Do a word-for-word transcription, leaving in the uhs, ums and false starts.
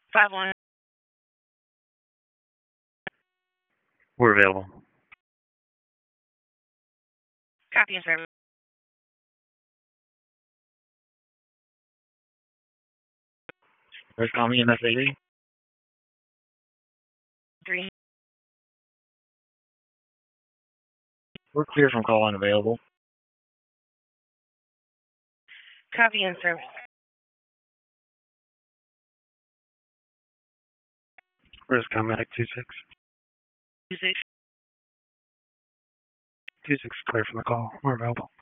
Five one. We're available. Copy and service. First call me M S A D. Three. We're clear from call unavailable. Copy and service. Where's Comedic two six? Two six. two six clear from the call. We're available.